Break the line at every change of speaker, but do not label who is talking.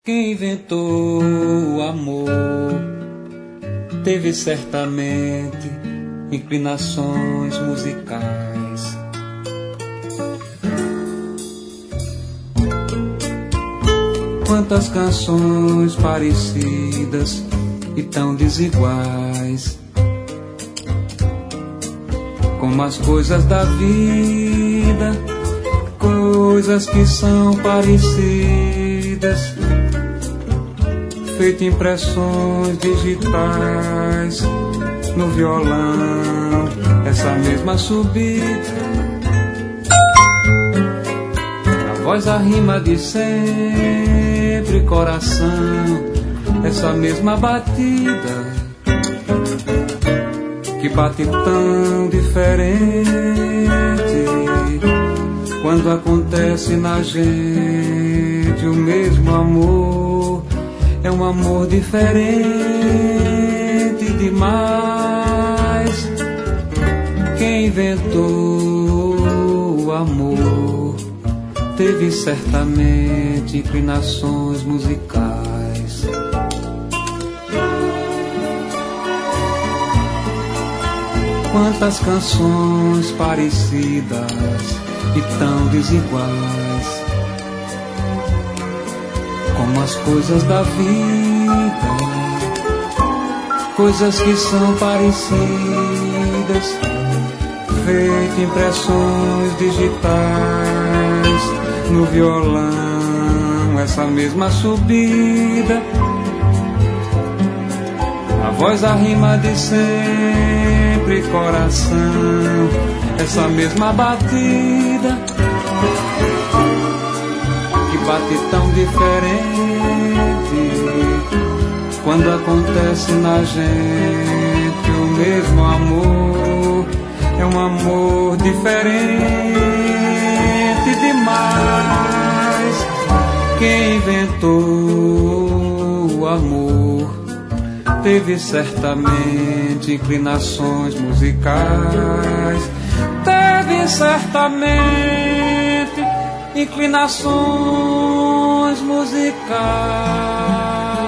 Quem inventou o amor teve certamente inclinações musicais. Quantas canções parecidas e tão desiguais, como as coisas da vida, coisas que são parecidas, feito impressões digitais no violão, essa mesma subida, a voz, a rima de sempre, coração, essa mesma batida que bate tão diferente quando acontece na gente o mesmo amor. É um amor diferente demais. Quem inventou o amor teve certamente inclinações musicais. Quantas canções parecidas e tão desiguais, como as coisas da vida, coisas que são parecidas, feito impressões digitais no violão, essa mesma subida, a voz, a rima de sempre, coração, essa mesma batida que bate tão diferente quando acontece na gente o mesmo amor. É um amor diferente demais. Quem inventou o amor teve certamente inclinações musicais. Teve certamente inclinações musicais.